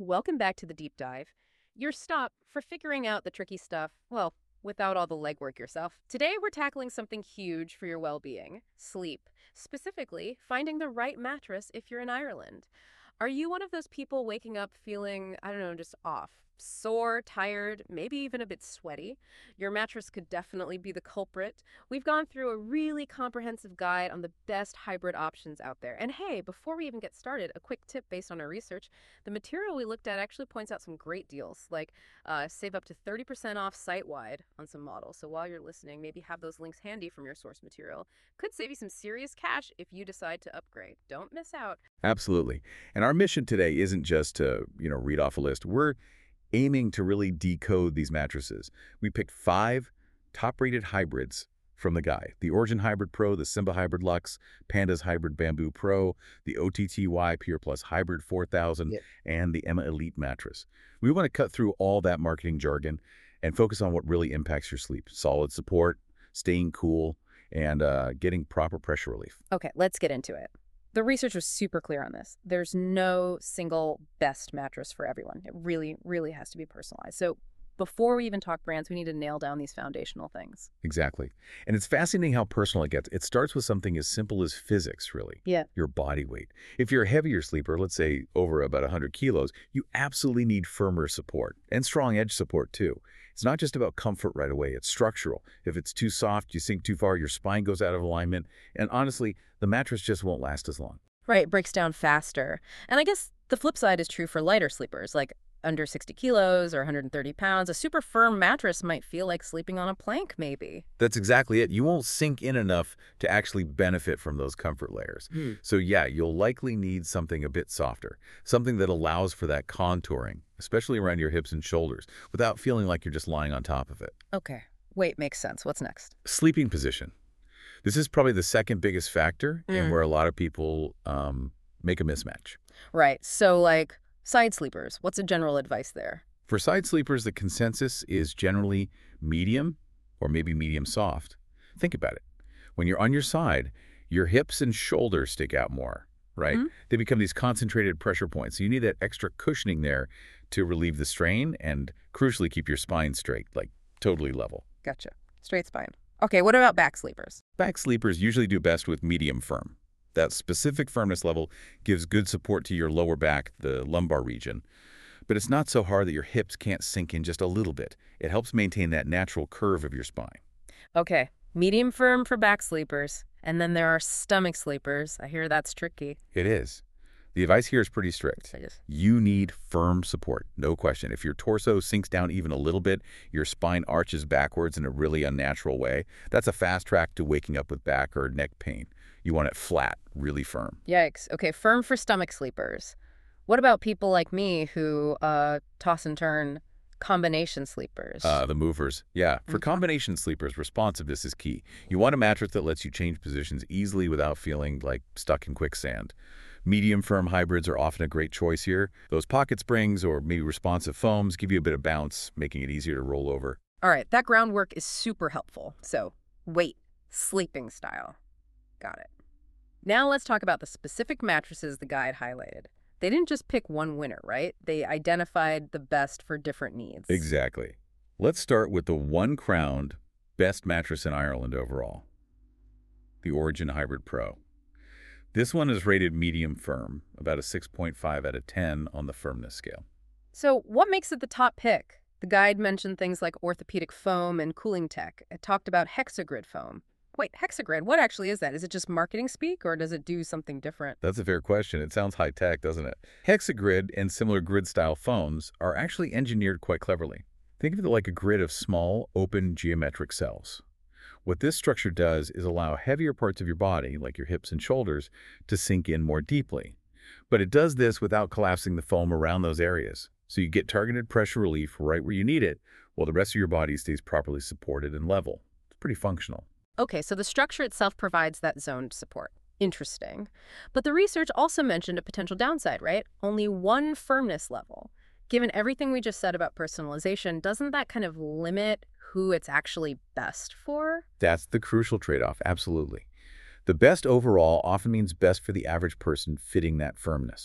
Welcome back to the deep dive. Your stop for figuring out the tricky stuff, well, without all the legwork yourself. Today, we're tackling something huge for your well being sleep. Specifically, finding the right mattress if you're in Ireland. Are you one of those people waking up feeling, I don't know, just off? Sore, tired, maybe even a bit sweaty? Your mattress could definitely be the culprit. We've gone through a really comprehensive guide on the best hybrid options out there. And hey, before we even get started, a quick tip based on our research. The material we looked at actually points out some great deals, like save up to 30% off site-wide on some models. So while you're listening, maybe have those links handy from your source material. Could save you some serious cash if you decide to upgrade. Don't miss out. Absolutely. And our mission today isn't just to, read off a list. We're aiming to really decode these mattresses. We picked 5 top-rated hybrids from the guide: the Origin Hybrid Pro, the Simba Hybrid Luxe, Panda's Hybrid Bamboo Pro, the OTTY Pure Plus Hybrid 4000, Yep. and the Emma Elite mattress. We want to cut through all that marketing jargon and focus on what really impacts your sleep: solid support, staying cool, and getting proper pressure relief. Okay, let's get into it. The research was super clear on this. There's no single best mattress for everyone. It really, really has to be personalized. So before we even talk brands, we need to nail down these foundational things. Exactly. And it's fascinating how personal it gets. It starts with something as simple as physics, really. Yeah. Your body weight. If you're a heavier sleeper, let's say over about 100 kilos, you absolutely need firmer support and strong edge support too. It's not just about comfort right away, it's structural. If it's too soft, you sink too far, your spine goes out of alignment, and honestly, the mattress just won't last as long. Right, it breaks down faster. And I guess the flip side is true for lighter sleepers, like under 60 kilos or 130 pounds. A super firm mattress might feel like sleeping on a plank, maybe. That's exactly it. You won't sink in enough to actually benefit from those comfort layers. So yeah, you'll likely need something a bit softer, something that allows for that contouring, especially around your hips and shoulders, without feeling like you're just lying on top of it. Okay, wait, makes sense. What's next? Sleeping position. This is probably the second biggest factor and Mm. where a lot of people make a mismatch. Right, so like side sleepers, what's a general advice there? For side sleepers, the consensus is generally medium or maybe medium soft. Think about it. When you're on your side, your hips and shoulders stick out more, right? Mhm. They become these concentrated pressure points. So you need that extra cushioning there to relieve the strain and crucially keep your spine straight, like totally level. Gotcha. Straight spine. Okay, what about back sleepers? Back sleepers usually do best with medium firm. That specific firmness level gives good support to your lower back, the lumbar region. But it's not so hard that your hips can't sink in just a little bit. It helps maintain that natural curve of your spine. Okay, medium firm for back sleepers. And then there are stomach sleepers. I hear that's tricky. It is. The advice here is pretty strict. I just, You need firm support, no question. If your torso sinks down even a little bit, your spine arches backwards in a really unnatural way, that's a fast track to waking up with back or neck pain. You want it flat, really firm. yikes. Okay, firm for stomach sleepers. What about people like me who toss and turn combination sleepers? The movers. Yeah, for Mhm. combination sleepers, responsiveness is key. You want a mattress that lets you change positions easily without feeling like stuck in quicksand. Medium firm hybrids are often a great choice here. Those pocket springs or maybe responsive foams give you a bit of bounce, making it easier to roll over. All right, that groundwork is super helpful. So, weight, sleeping style. Got it. Now let's talk about the specific mattresses the guide highlighted. They didn't just pick one winner, right? They identified the best for different needs. Exactly. Let's start with the one-crowned best mattress in Ireland overall, the Origin Hybrid Pro. This one is rated medium firm, about a 6.5 out of 10 on the firmness scale. So, what makes it the top pick? The guide mentioned things like orthopedic foam and cooling tech. It talked about Hexagrid foam. Wait, Hexagrid, what actually is that? Is it just marketing speak or does it do something different? That's a fair question. It sounds high-tech, doesn't it? Hexagrid and similar grid-style foams are actually engineered quite cleverly. Think of it like a grid of small, open geometric cells. What this structure does is allow heavier parts of your body, like your hips and shoulders, to sink in more deeply. But it does this without collapsing the foam around those areas. So you get targeted pressure relief right where you need it, while the rest of your body stays properly supported and level. It's pretty functional. Okay, so the structure itself provides that zoned support. Interesting. But the research also mentioned a potential downside, right? Only one firmness level. Given everything we just said about personalization, doesn't that kind of limit who it's actually best for? That's the crucial trade-off, absolutely. The best overall often means best for the average person fitting that firmness.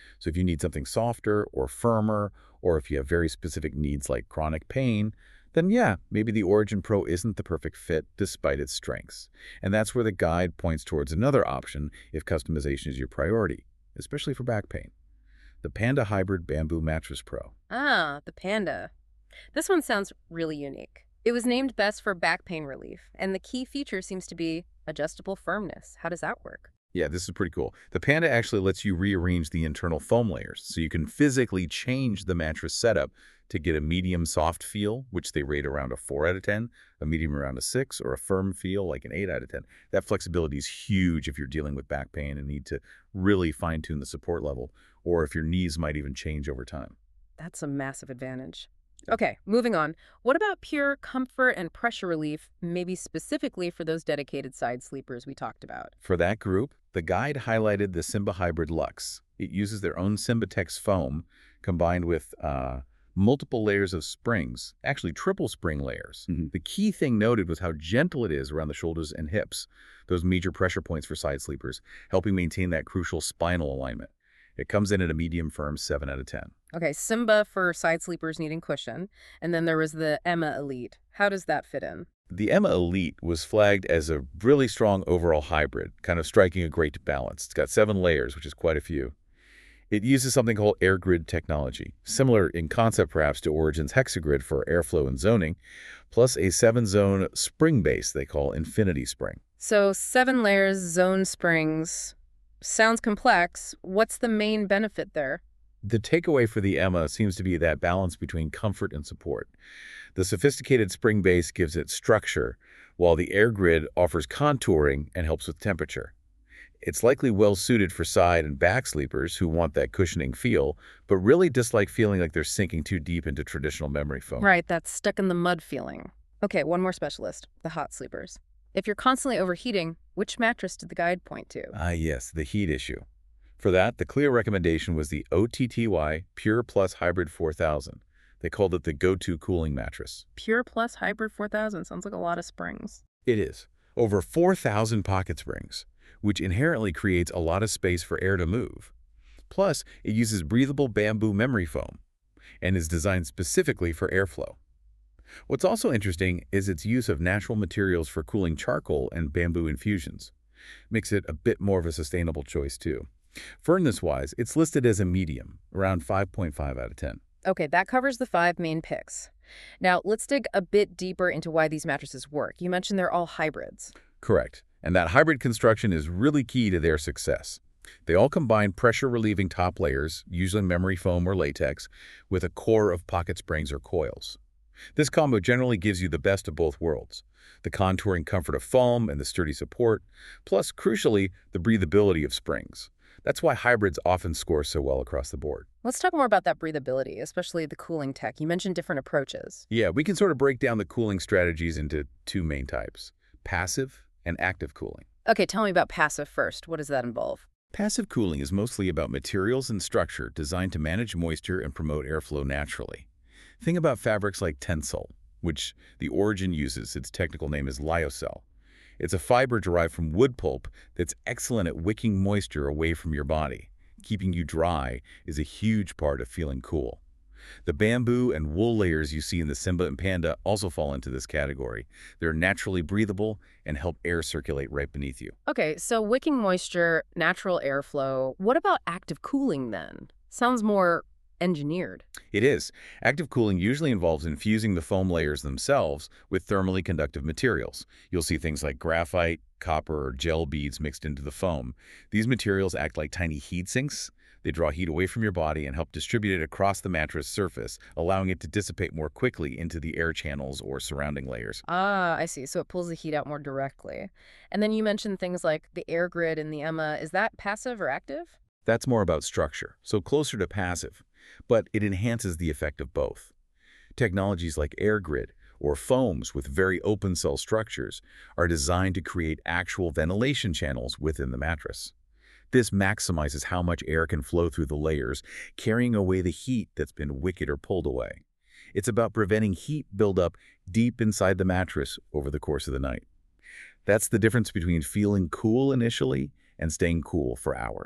So if you need something softer or firmer, or if you have very specific needs like chronic pain, then yeah, maybe the Origin Pro isn't the perfect fit despite its strengths. And that's where the guide points towards another option if customization is your priority, especially for back pain. The Panda Hybrid Bamboo Mattress Pro. Ah, the Panda. This one sounds really unique. It was named best for back pain relief, and the key feature seems to be adjustable firmness. How does that work? Yeah, this is pretty cool. The Panda actually lets you rearrange the internal foam layers, so you can physically change the mattress setup to get a medium soft feel, which they rate around a 4 out of 10, a medium around a 6, or a firm feel like an 8 out of 10. That flexibility is huge if you're dealing with back pain and need to really fine-tune the support level, or if your knees might even change over time. That's a massive advantage. Yeah. Okay, moving on. What about pure comfort and pressure relief, maybe specifically for those dedicated side sleepers we talked about? For that group, the guide highlighted the Simba Hybrid Luxe. It uses their own Simbatex foam combined with multiple layers of springs, actually triple spring layers. The key thing noted was how gentle it is around the shoulders and hips, those major pressure points for side sleepers, helping maintain that crucial spinal alignment. It comes in at a medium firm 7 out of 10. Okay, Simba for side sleepers needing cushion, and then there was the Emma Elite. How does that fit in? The Emma Elite was flagged as a really strong overall hybrid, kind of striking a great balance. It's got 7 layers, which is quite a few. It uses something called AirGrid technology, similar in concept perhaps to Origin's Hexagrid for airflow and zoning, plus a 7-zone spring base they call Infinity Spring. So 7 layers, zone springs. Sounds complex. What's the main benefit there? The takeaway for the Emma seems to be that balance between comfort and support. The sophisticated spring base gives it structure, while the AirGrid offers contouring and helps with temperature. It's likely well suited for side and back sleepers who want that cushioning feel, but really dislike feeling like they're sinking too deep into traditional memory foam. Right, that stuck in the mud feeling. Okay, one more specialist, the hot sleepers. If you're constantly overheating, which mattress did the guide point to? Ah, yes, the heat issue. For that, the clear recommendation was the OTTY Pure Plus Hybrid 4000. They called it the go-to cooling mattress. Pure Plus Hybrid 4000 sounds like a lot of springs. It is. Over 4,000 pocket springs, which inherently creates a lot of space for air to move. Plus, it uses breathable bamboo memory foam and is designed specifically for airflow. What's also interesting is its use of natural materials for cooling charcoal and bamboo infusions. Makes it a bit more of a sustainable choice, too. Firmness-wise, it's listed as a medium, around 5.5 out of 10. Okay, that covers the 5 main picks. Now, let's dig a bit deeper into why these mattresses work. You mentioned they're all hybrids. Correct. And that hybrid construction is really key to their success. They all combine pressure-relieving top layers, usually memory foam or latex, with a core of pocket springs or coils. This combo generally gives you the best of both worlds, the contouring comfort of foam and the sturdy support, plus, crucially, the breathability of springs. That's why hybrids often score so well across the board. Let's talk more about that breathability, especially the cooling tech. You mentioned different approaches. Yeah, we can sort of break down the cooling strategies into 2 main types, passive and active cooling. Okay, tell me about passive first. What does that involve? Passive cooling is mostly about materials and structure designed to manage moisture and promote airflow naturally. Think about fabrics like Tencel, which the Origin uses. Its technical name is Lyocell. It's a fiber derived from wood pulp that's excellent at wicking moisture away from your body. Keeping you dry is a huge part of feeling cool. The bamboo and wool layers you see in the Simba and Panda also fall into this category. They're naturally breathable and help air circulate right beneath you. Okay, so wicking moisture, natural airflow. What about active cooling then? Sounds more engineered. It is. Active cooling usually involves infusing the foam layers themselves with thermally conductive materials. You'll see things like graphite, copper, or gel beads mixed into the foam. These materials act like tiny heat sinks. They draw heat away from your body and help distribute it across the mattress surface, allowing it to dissipate more quickly into the air channels or surrounding layers. Ah, I see. So it pulls the heat out more directly. And then you mentioned things like the AirGrid and the Emma. Is that passive or active? That's more about structure, so closer to passive, but it enhances the effect of both. Technologies like AirGrid, or foams with very open cell structures, are designed to create actual ventilation channels within the mattress. This maximizes how much air can flow through the layers, carrying away the heat that's been wickedly or pulled away. It's about preventing heat buildup deep inside the mattress over the course of the night. That's the difference between feeling cool initially and staying cool for hours.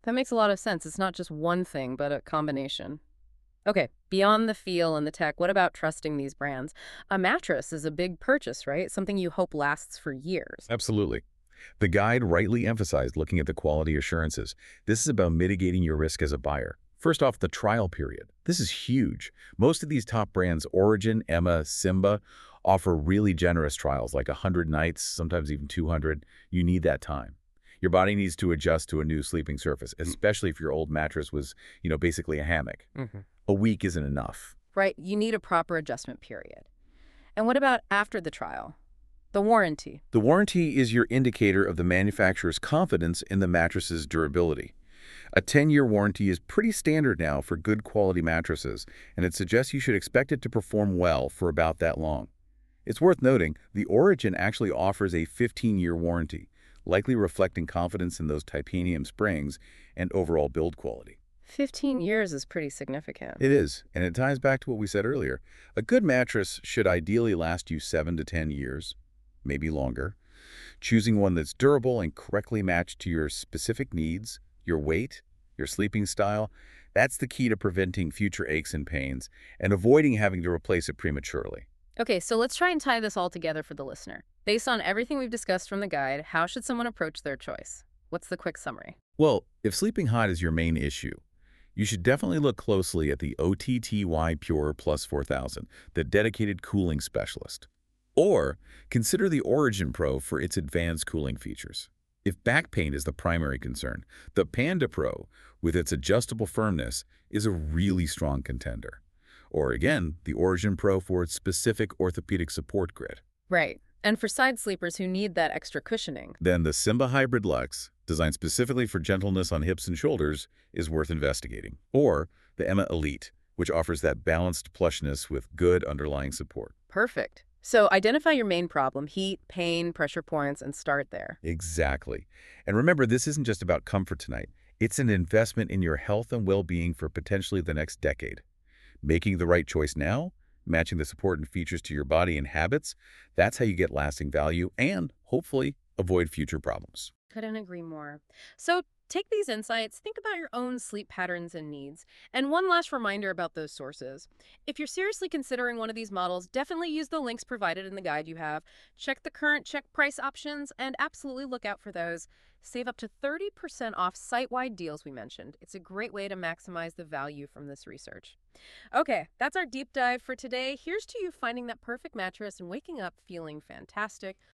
That makes a lot of sense. It's not just one thing, but a combination. Okay, beyond the feel and the tech, what about trusting these brands? A mattress is a big purchase, right? Something you hope lasts for years. Absolutely. The guide rightly emphasized looking at the quality assurances. This is about mitigating your risk as a buyer. First off, the trial period. This is huge. Most of these top brands, Origin, Emma, Simba, offer really generous trials, like 100 nights, sometimes even 200. You need that time. Your body needs to adjust to a new sleeping surface, especially if your old mattress was, basically a hammock. A week isn't enough. Right, you need a proper adjustment period. And what about after the trial? The warranty. The warranty is your indicator of the manufacturer's confidence in the mattress's durability. A 10-year warranty is pretty standard now for good quality mattresses, and it suggests you should expect it to perform well for about that long. It's worth noting, the Origin actually offers a 15-year warranty, likely reflecting confidence in those titanium springs and overall build quality. 15 years is pretty significant. It is, and it ties back to what we said earlier. A good mattress should ideally last you 7 to 10 years, maybe longer. Choosing one that's durable and correctly matched to your specific needs, your weight, your sleeping style, that's the key to preventing future aches and pains and avoiding having to replace it prematurely. Okay, so let's try and tie this all together for the listener. Based on everything we've discussed from the guide, how should someone approach their choice? What's the quick summary? Well, if sleeping hot is your main issue, you should definitely look closely at the OTTY Pure Plus 4000, the dedicated cooling specialist. Or consider the Origin Pro for its advanced cooling features. If back pain is the primary concern, the Panda Pro, with its adjustable firmness, is a really strong contender. Or again, the Origin Pro for its specific orthopedic support grid. Right. And for side sleepers who need that extra cushioning. Then the Simba Hybrid Luxe, designed specifically for gentleness on hips and shoulders, is worth investigating. Or the Emma Elite, which offers that balanced plushness with good underlying support. Perfect. So identify your main problem, heat, pain, pressure points, and start there. Exactly. And remember, this isn't just about comfort tonight. It's an investment in your health and well-being for potentially the next decade. Making the right choice now, matching the support and features to your body and habits, that's how you get lasting value and, hopefully, avoid future problems. Couldn't agree more. So take these insights, think about your own sleep patterns and needs. And one last reminder about those sources. If you're seriously considering one of these models, definitely use the links provided in the guide you have. Check the current check price options and absolutely look out for those. Save up to 30% off site-wide deals we mentioned. It's a great way to maximize the value from this research. Okay, that's our deep dive for today. Here's to you finding that perfect mattress and waking up feeling fantastic.